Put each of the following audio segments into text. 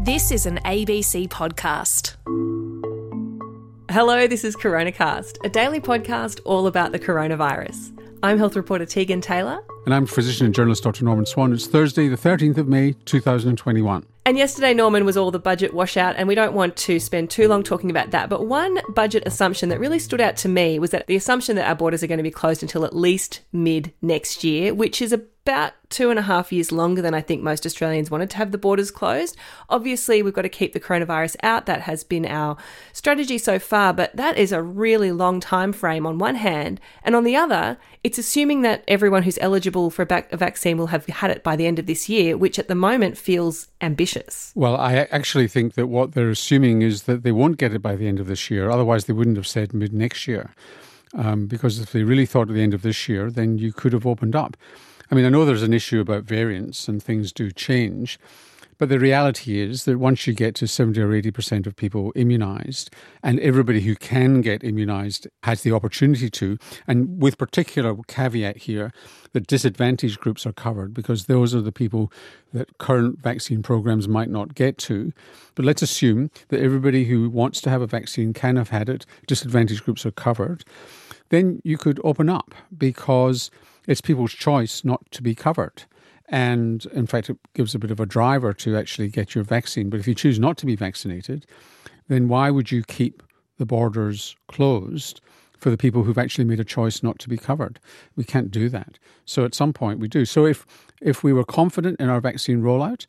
This is an ABC podcast. Hello, this is CoronaCast, a daily podcast all about the coronavirus. I'm health reporter Tegan Taylor. And I'm physician and journalist Dr. Norman Swan. It's Thursday, the 13th of May, 2021. And yesterday, Norman, was all the budget washout, and we don't want to spend too long talking about that. But one budget assumption that really stood out to me was that the assumption that our borders are going to be closed until at least mid next year, which is about 2.5 years longer than I think most Australians wanted to have the borders closed. Obviously, we've got to keep the coronavirus out. That has been our strategy so far, but that is a really long time frame on one hand. And on the other, it's assuming that everyone who's eligible for a vaccine will have had it by the end of this year, which at the moment feels ambitious. Well, I actually think that what they're assuming is that they won't get it by the end of this year. Otherwise, they wouldn't have said mid next year. Because if they really thought at the end of this year, then you could have opened up. I mean, I know there's an issue about variants and things do change, but the reality is that once you get to 70 or 80% of people immunised, and everybody who can get immunised has the opportunity to, and with particular caveat here, that disadvantaged groups are covered because those are the people that current vaccine programs might not get to. But let's assume that everybody who wants to have a vaccine can have had it, disadvantaged groups are covered, then you could open up because it's people's choice not to be covered. And in fact, it gives a bit of a driver to actually get your vaccine. But if you choose not to be vaccinated, then why would you keep the borders closed for the people who've actually made a choice not to be covered? We can't do that. So at some point we do. So if we were confident in our vaccine rollout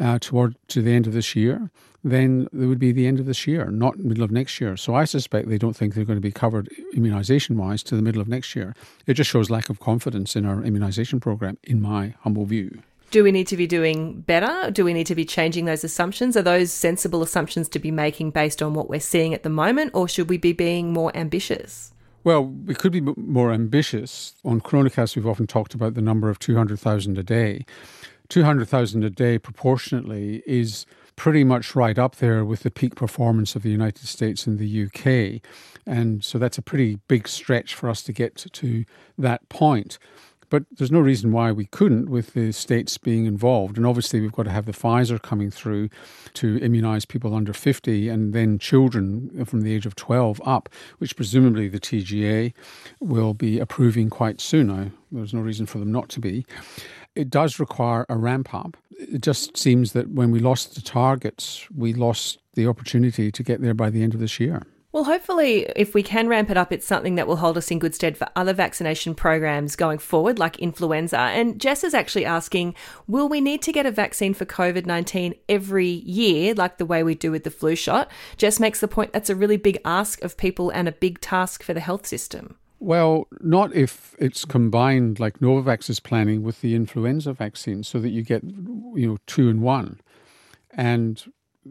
to the end of this year, then it would be the end of this year, not middle of next year. So I suspect they don't think they're going to be covered immunisation-wise to the middle of next year. It just shows lack of confidence in our immunisation programme, in my humble view. Do we need to be doing better? Do we need to be changing those assumptions? Are those sensible assumptions to be making based on what we're seeing at the moment, or should we be being more ambitious? Well, we could be more ambitious. On CoronaCast, we've often talked about the number of 200,000 a day. 200,000 a day proportionately is pretty much right up there with the peak performance of the United States and the UK. And so that's a pretty big stretch for us to get to that point. But there's no reason why we couldn't with the states being involved. And obviously we've got to have the Pfizer coming through to immunise people under 50 and then children from the age of 12 up, which presumably the TGA will be approving quite soon. There's no reason for them not to be. It does require a ramp up. It just seems that when we lost the targets, we lost the opportunity to get there by the end of this year. Well, hopefully, if we can ramp it up, it's something that will hold us in good stead for other vaccination programs going forward, like influenza. And Jess is actually asking, will we need to get a vaccine for COVID-19 every year, like the way we do with the flu shot? Jess makes the point that's a really big ask of people and a big task for the health system. Well, not if it's combined like Novavax is planning with the influenza vaccine so that you get, 2 in 1. And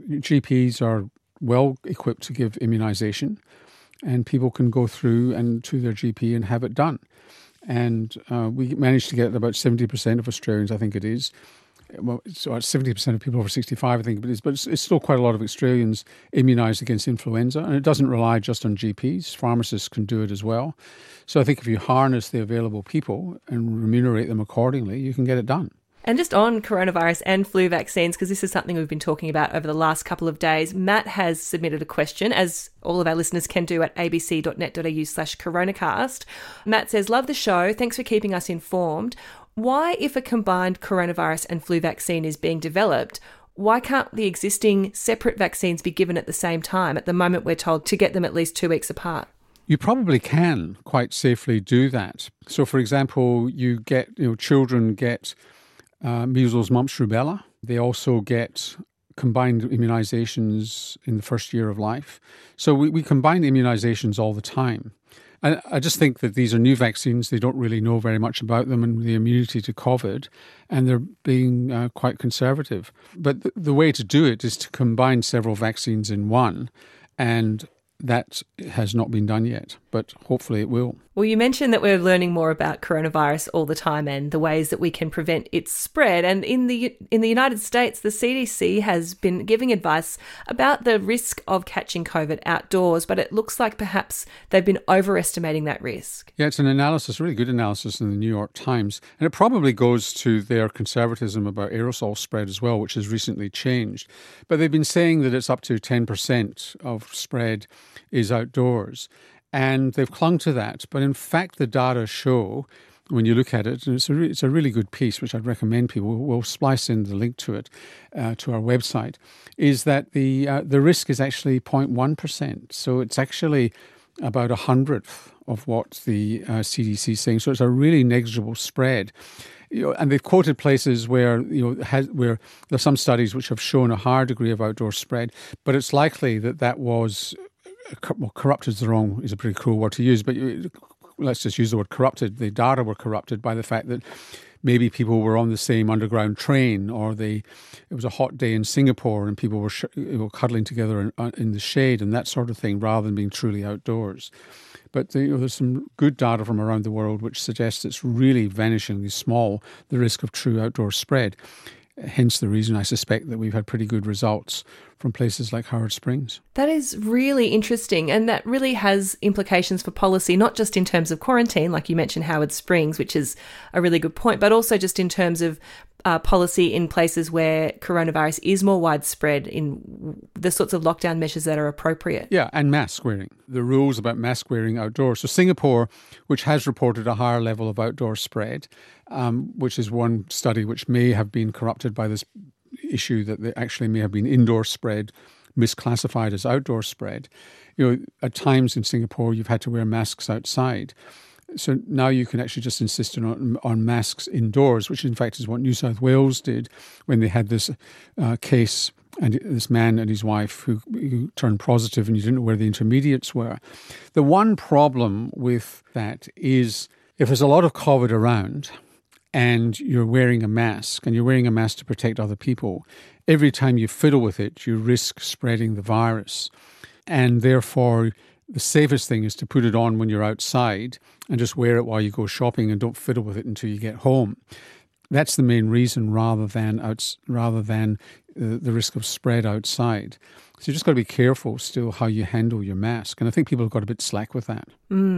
GPs are well equipped to give immunisation and people can go through and to their GP and have it done. And we managed to get about 70% of Australians, I think it is. Well, so 70% of people over 65, I think it is, but it's still quite a lot of Australians immunised against influenza, and it doesn't rely just on GPs. Pharmacists can do it as well. So I think if you harness the available people and remunerate them accordingly, you can get it done. And just on coronavirus and flu vaccines, because this is something we've been talking about over the last couple of days, Matt has submitted a question, as all of our listeners can do at abc.net.au/coronacast. Matt says, love the show. Thanks for keeping us informed. Why, if a combined coronavirus and flu vaccine is being developed, why can't the existing separate vaccines be given at the same time? At the moment, we're told to get them at least 2 weeks apart. You probably can quite safely do that. So, for example, children get measles, mumps, rubella. They also get combined immunisations in the first year of life. So we combine immunisations all the time. I just think that these are new vaccines. They don't really know very much about them and the immunity to COVID, and they're being quite conservative. But the way to do it is to combine several vaccines in one, and that has not been done yet, but hopefully it will. Well, you mentioned that we're learning more about coronavirus all the time and the ways that we can prevent its spread. And in the United States, the CDC has been giving advice about the risk of catching COVID outdoors, but it looks like perhaps they've been overestimating that risk. Yeah, it's an analysis, really good analysis in the New York Times. And it probably goes to their conservatism about aerosol spread as well, which has recently changed. But they've been saying that it's up to 10% of spread is outdoors. And they've clung to that. But in fact, the data show, when you look at it, and it's a really good piece, which I'd recommend people, we'll splice in the link to it, to our website, is that the risk is actually 0.1%. So it's actually about 100th of what the CDC is saying. So it's a really negligible spread. And they've quoted places where where there's some studies which have shown a higher degree of outdoor spread, but it's likely that was corrupted is a pretty cruel word to use, but let's just use the word corrupted. The data were corrupted by the fact that maybe people were on the same underground train, or it was a hot day in Singapore and people were cuddling together in the shade and that sort of thing, rather than being truly outdoors. But there's some good data from around the world which suggests it's really vanishingly small, the risk of true outdoor spread. Hence the reason I suspect that we've had pretty good results from places like Howard Springs. That is really interesting, and that really has implications for policy, not just in terms of quarantine, like you mentioned Howard Springs, which is a really good point, but also just in terms of policy in places where coronavirus is more widespread, in the sorts of lockdown measures that are appropriate. Yeah, and mask wearing. The rules about mask wearing outdoors. So Singapore, which has reported a higher level of outdoor spread, which is one study which may have been corrupted by this issue that there actually may have been indoor spread misclassified as outdoor spread. At times in Singapore, you've had to wear masks outside. So now you can actually just insist on masks indoors, which in fact is what New South Wales did when they had this case, and this man and his wife who turned positive, and you didn't know where the intermediates were. The one problem with that is if there's a lot of COVID around and you're wearing a mask, and you're wearing a mask to protect other people, every time you fiddle with it, you risk spreading the virus. And therefore, the safest thing is to put it on when you're outside and just wear it while you go shopping, and don't fiddle with it until you get home. That's the main reason, rather than the risk of spread outside. So you just got to be careful still how you handle your mask. And I think people have got a bit slack with that.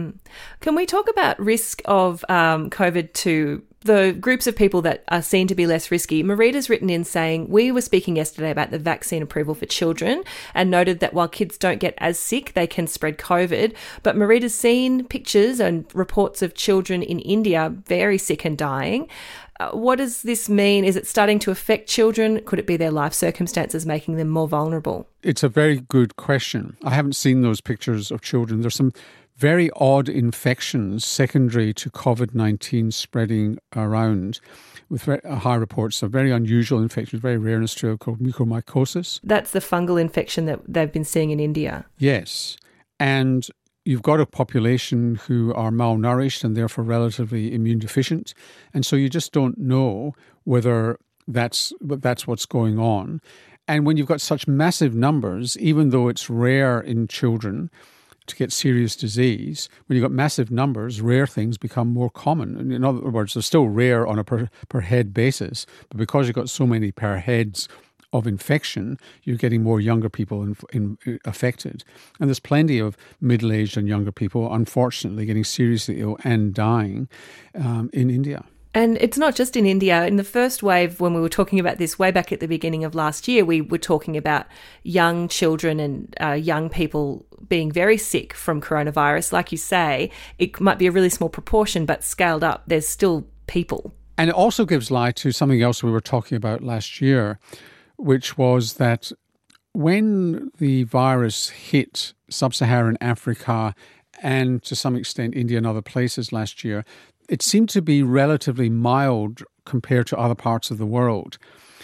Can we talk about risk of COVID to the groups of people that are seen to be less risky? Marita's written in saying, we were speaking yesterday about the vaccine approval for children and noted that while kids don't get as sick, they can spread COVID. But Marita's seen pictures and reports of children in India very sick and dying. What does this mean? Is it starting to affect children? Could it be their life circumstances making them more vulnerable? It's a very good question. I haven't seen those pictures of children. There's some very odd infections secondary to COVID-19 spreading around, with high reports of very unusual infections, very rare in Australia, called mucormycosis. That's the fungal infection that they've been seeing in India. Yes. And you've got a population who are malnourished and therefore relatively immune deficient. And so you just don't know whether that's what's going on. And when you've got such massive numbers, even though it's rare in children to get serious disease, when you've got massive numbers, rare things become more common. In other words, they're still rare on a per head basis, but because you've got so many per heads of infection, you're getting more younger people affected. And there's plenty of middle-aged and younger people, unfortunately, getting seriously ill and dying in India. And it's not just in India. In the first wave, when we were talking about this way back at the beginning of last year, we were talking about young children and young people being very sick from coronavirus. Like you say, it might be a really small proportion, but scaled up, there's still people. And it also gives lie to something else we were talking about last year, which was that when the virus hit sub-Saharan Africa and to some extent India and other places last year, it seemed to be relatively mild compared to other parts of the world.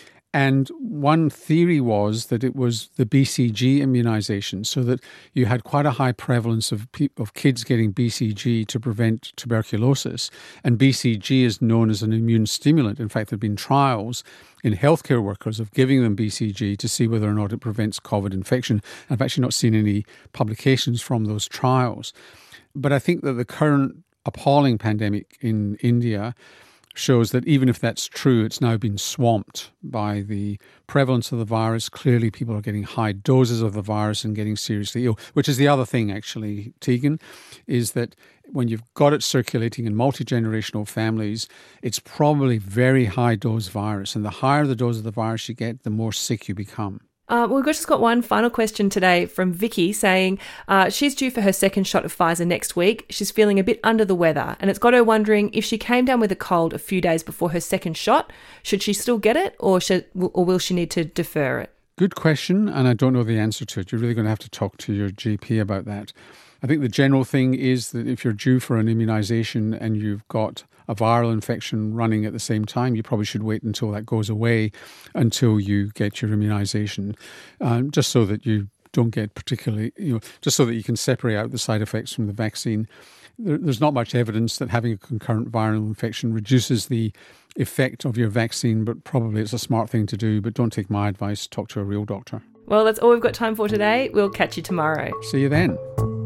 And one theory was that it was the BCG immunization, so that you had quite a high prevalence of kids getting BCG to prevent tuberculosis. And BCG is known as an immune stimulant. In fact, there have been trials in healthcare workers of giving them BCG to see whether or not it prevents COVID infection. I've actually not seen any publications from those trials. But I think that the current appalling pandemic in India shows that even if that's true, it's now been swamped by the prevalence of the virus. Clearly, people are getting high doses of the virus and getting seriously ill, which is the other thing, actually, Tegan, is that when you've got it circulating in multi-generational families, it's probably very high dose virus. And the higher the dose of the virus you get, the more sick you become. We've just got one final question today from Vicky saying she's due for her second shot of Pfizer next week. She's feeling a bit under the weather and it's got her wondering if she came down with a cold a few days before her second shot, should she still get it or will she need to defer it? Good question, and I don't know the answer to it. You're really going to have to talk to your GP about that. I think the general thing is that if you're due for an immunisation and you've got a viral infection running at the same time, you probably should wait until that goes away until you get your immunisation, just so that you don't get particularly, just so that you can separate out the side effects from the vaccine. There's not much evidence that having a concurrent viral infection reduces the effect of your vaccine, but probably it's a smart thing to do. But don't take my advice, talk to a real doctor. Well, that's all we've got time for today. We'll catch you tomorrow. See you then.